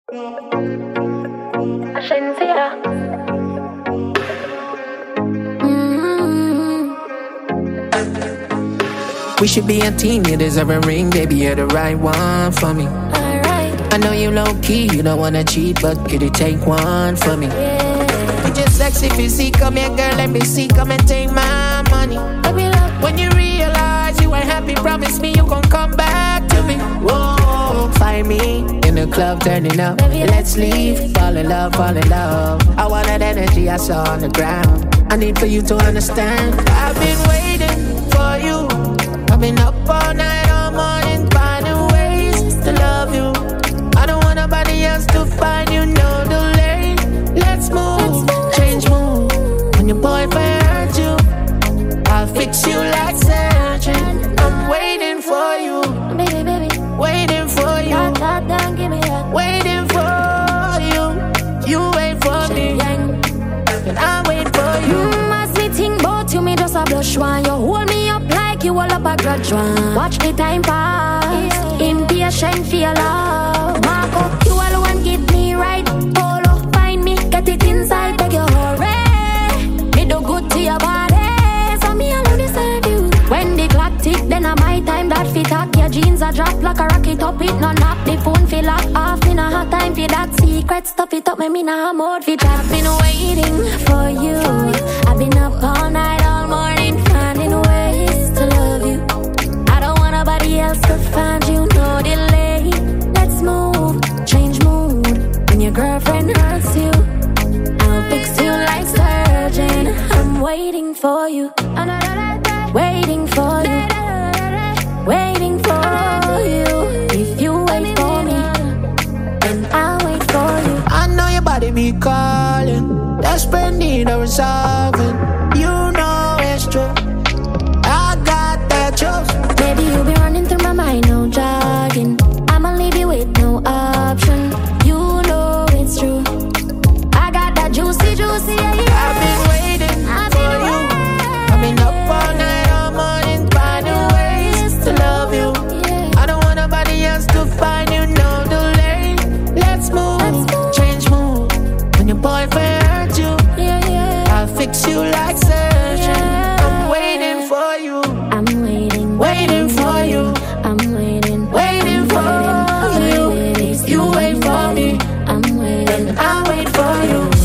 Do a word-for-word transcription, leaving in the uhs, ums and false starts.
We should be a team, you deserve a ring, baby, you're the right one for me. Alright. I know you low-key, you don't wanna cheat, but could you take one for me? Yeah. You're just sexy physique, come here girl, let me see, come and take my money. When you realize you ain't happy, promise me you gon' come back to me. Whoa, find me in the club, turning up, baby, let's leave, fall in love, fall in love. I want that energy I saw on the ground, I need for you to understand. I've been waiting for you, I've been up all night, all morning, finding ways to love you. I don't want nobody else to find you, no delay. Let's move, change mood. When your boyfriend hurt you, I'll fix you like surgeon. I'm waiting for you, baby, baby, waiting for you, waiting for you. You wait for me, and I wait for you. Mm, as me think about you, me just a blush one. You hold me up like you all up a grudge one. Watch the time pass, yeah. Impatient for your love. Mark up you alone, give me right. Polo, find me, get it inside, beg your hurry. Me do good to your body, so me alone deserve you. When the clock tick, then I my time that fit up. Your jeans a drop like a rocket up, it no knock. The phone feel lock off, in a hot time for that secret stuff. It up, me me nah mode for chat. I've been waiting for you, I've been up all night, all morning, finding ways to love you. I don't want nobody else to find you, no delay. Let's move, change mood. When your girlfriend hurts you, I'll fix you like surgeon. I'm waiting for you, waiting for you, waiting for you. If you wait for me, then I'll wait for you. I know your body be calling, desperate need of resolving. You know it's true, I got that juice. Maybe you be running through my mind, no jogging. I'ma leave you with no option. You know it's true, I got that juicy, juicy, yeah, yeah. I've been waiting I've for been you, waiting. I've been up all night, all morning, finding ways to love you. I don't want nobody else to find you, no delay. Let's move, Let's move. change mood. When your boyfriend hurt you, Yeah, yeah. I'll fix you like surgeon. Yeah. I'm waiting for you, I'm waiting, waiting for you, I'm waiting, waiting for you. waiting. You wait for me, I'm waiting. and I wait for you.